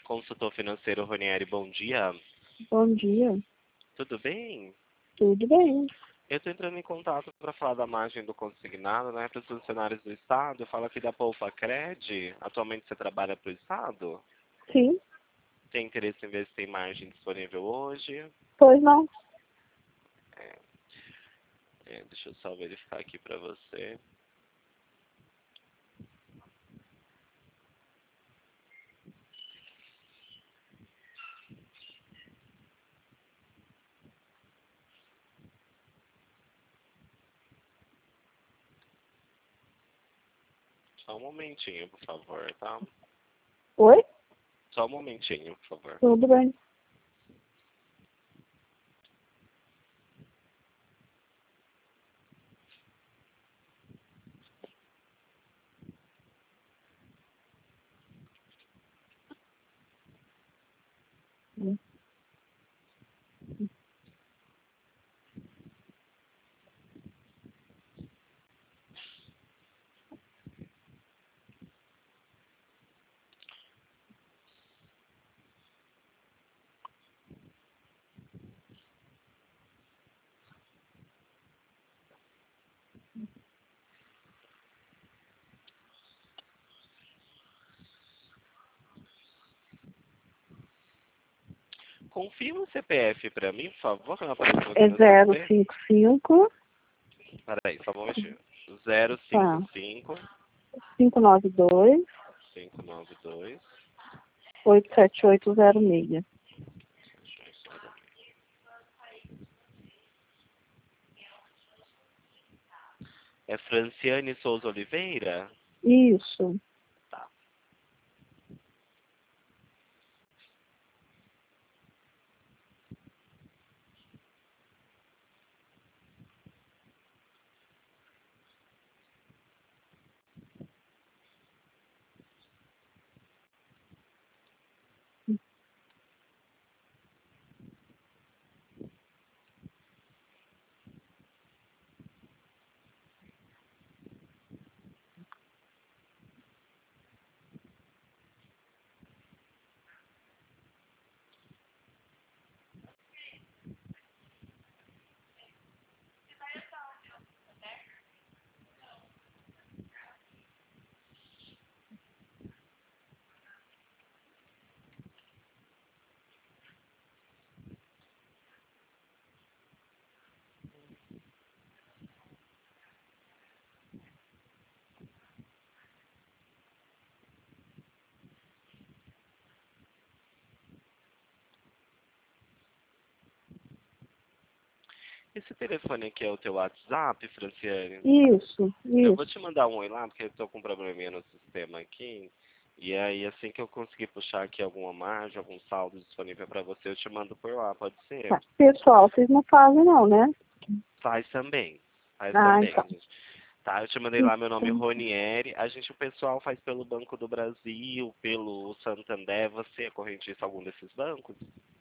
Consultor financeiro Ronieri, bom dia. Bom dia. Tudo bem? Tudo bem? Eu estou entrando em contato para falar da margem do consignado, né, para os funcionários do Estado. Eu falo aqui da Poupa Cred. Atualmente você trabalha para o Estado? Sim. Tem interesse em ver se tem margem disponível hoje? Pois não. Deixa eu só verificar aqui para você. Só um momentinho, por favor, tá? Oi? Só um momentinho, por favor. Tudo bem. Confirma o CPF para mim, por favor, que não apareceu aqui É no sistema. 055, Peraí, só um momentinho. tá, 055 592 592 87806. É Franciane Souza Oliveira? Isso. Tá. Esse telefone aqui é o teu WhatsApp, Franciane? Isso. Eu vou Isso. te mandar um oi lá, porque eu tô com um probleminha no sistema aqui. E aí, assim que eu conseguir puxar aqui alguma margem, algum saldo disponível para você, eu te mando por lá, pode ser? Tá. Pessoal, vocês não fazem não, né? Faz também. Faz Ah, também, então. gente. Tá, eu te mandei lá meu nome Então, Ronieri. O pessoal faz pelo Banco do Brasil, pelo Santander. Você é correntista algum desses bancos?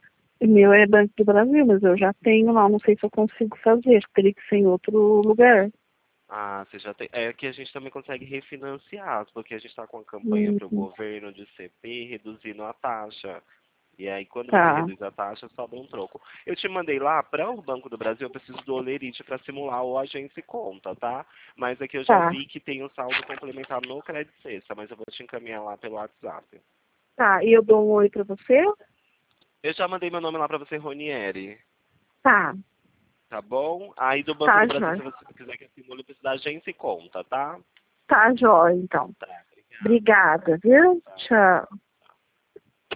o meu é Banco do Brasil, mas eu já tenho lá, não sei se eu consigo fazer, teria que ser em outro lugar. Ah, você já tem. É que a gente também consegue refinanciar, porque a gente está com a campanha para o Uhum. governo de CP reduzindo a taxa. E aí, quando você Tá, reduz a taxa, sobra um troco. Eu te mandei lá para o Banco do Brasil, eu preciso do Olerite para simular o agência e conta, tá? Mas aqui eu já tá. vi que tem um saldo complementar no Credit Sexta, mas eu vou te encaminhar lá pelo WhatsApp. Tá, e eu dou um oi pra você? Eu já mandei meu nome lá para você, Ronieri. Tá, Tá bom? Aí do Banco tá, do Brasil, se jóia. você quiser que eu simule, precisa da agência e conta, tá? Tá, jóia, então. Tá, obrigado. Obrigada, viu? Tá. Tchau.